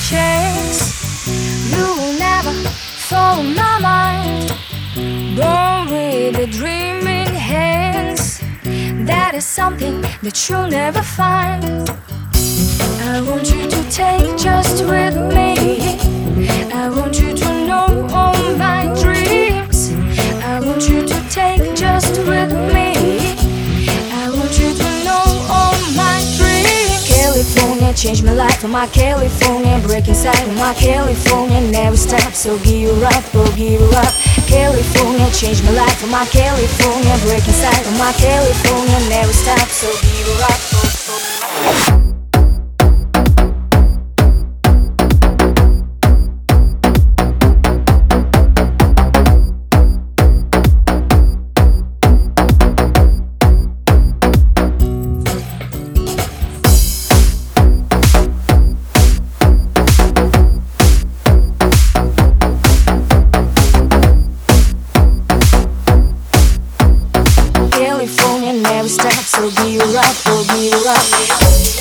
chance. You will never fall in my mind. Born with the dreaming hands. That is something that you'll never find. I want you to take just with me. I want you to know all my dreams. I want you to take just with me. I want you to know all my dreams. California changed my life. I'm my California, break inside of my California, never stop. So give her up, oh give her up. California changed my life. I'm my California, break inside of my California, never stop. So give her up, oh. California never stops, so give her up, oh give her up.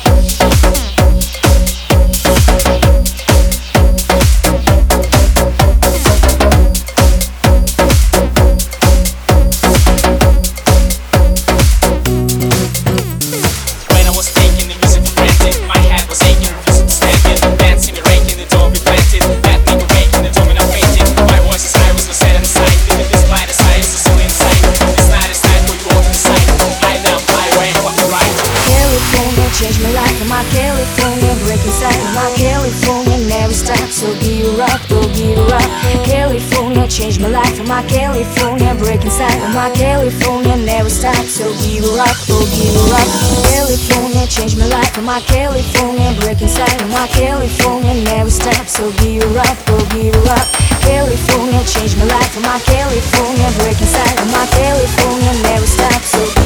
Change my life, I'm my California, break inside of my California, never stop, so give her up, oh give her up. California, change my life, I'm my California, break inside of my California, never stop, so give her up, oh give her up. California, change my life, I'm my California, break inside of my California, never stop, so give her up, oh give her up. California, change my life, I'm my California, break inside of my California, never stop, so